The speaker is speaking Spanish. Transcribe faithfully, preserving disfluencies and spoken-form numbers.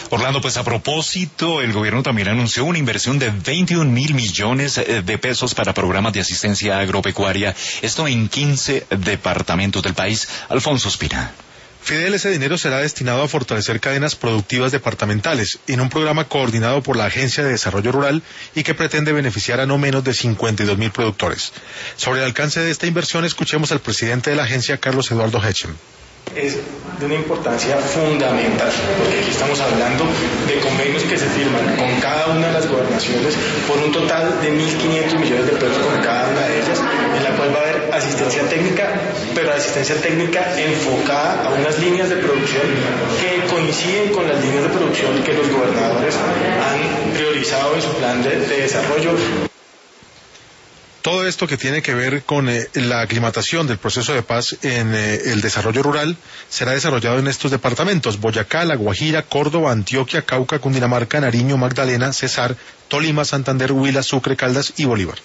Orlando, pues a propósito, el gobierno también anunció una inversión de veintiún mil millones de pesos para programas de asistencia agropecuaria, esto en quince departamentos del país. Alfonso Espina. Fidel, ese dinero será destinado a fortalecer cadenas productivas departamentales en un programa coordinado por la Agencia de Desarrollo Rural y que pretende beneficiar a no menos de cincuenta y dos mil productores. Sobre el alcance de esta inversión, escuchemos al presidente de la agencia, Carlos Eduardo Hechem. Es de una importancia fundamental, porque aquí estamos hablando de convenios que se firman con cada una de las gobernaciones por un total de mil quinientos millones de pesos con cada una de ellas, en la cual va a haber asistencia técnica, pero asistencia técnica enfocada a unas líneas de producción que coinciden con las líneas de producción que los gobernadores han priorizado en su plan de, de desarrollo. Todo esto que tiene que ver con eh, la aclimatación del proceso de paz en eh, el desarrollo rural será desarrollado en estos departamentos: Boyacá, La Guajira, Córdoba, Antioquia, Cauca, Cundinamarca, Nariño, Magdalena, Cesar, Tolima, Santander, Huila, Sucre, Caldas y Bolívar.